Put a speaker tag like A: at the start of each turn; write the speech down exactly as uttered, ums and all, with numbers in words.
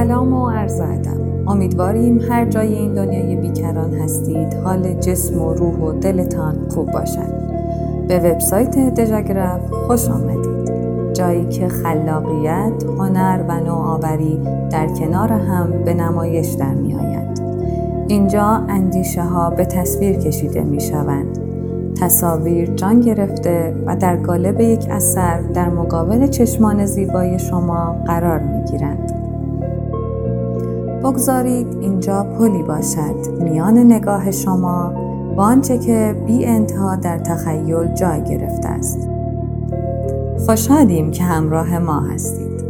A: سلام و عرض ادب. امیدواریم هر جای این دنیای بیکران هستید حال جسم و روح و دلتان خوب باشد. به وبسایت دژاگرف خوش آمدید. جایی که خلاقیت، هنر و نوآوری در کنار هم به نمایش در می آید. اینجا اندیشه ها به تصویر کشیده می شوند. تصاویر جان گرفته و در قالب یک اثر در مقابل چشمان زیبای شما قرار می گیرند. بگذارید اینجا پلی باشد میان نگاه شما و آنچه که بی انتها در تخیل جای گرفته است. خوشحالیم که همراه ما هستید.